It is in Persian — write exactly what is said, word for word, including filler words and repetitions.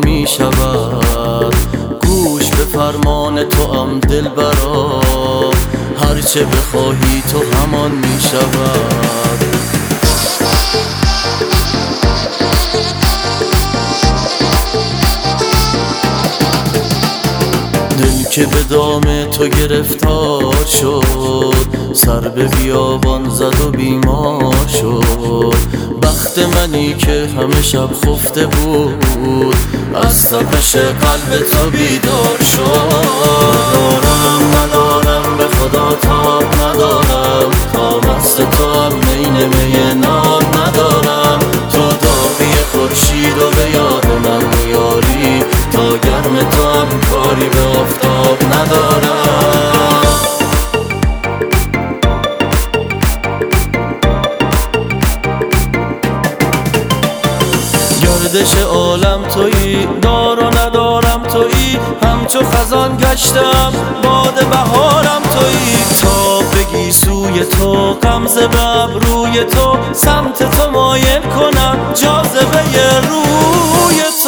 می شود. گوش به فرمان تو ام دلبرا، هرچه بخواهی تو همان می شود. دل که به دام تو گرفتار شد، سر به بیابان زد و بیمار شد. بخت منی که همه شب خفته بود، از تپش قلب تو بیدار شد. ندارم ندارم به خدا تاب ندارم، تا مست تو هم نین می ناب ندارم. تو داغی خورشید و به یاد من میاری، تا گرم تو هم کاری به آفتاب ندارم. گردش عالم تویی، دار و ندارم تویی، همچو خزان گشتم باد بهارم تویی. تا بگی سوی تو غمزه به ابروی تو، سمت تو مایل کنم جاذبه روی تو.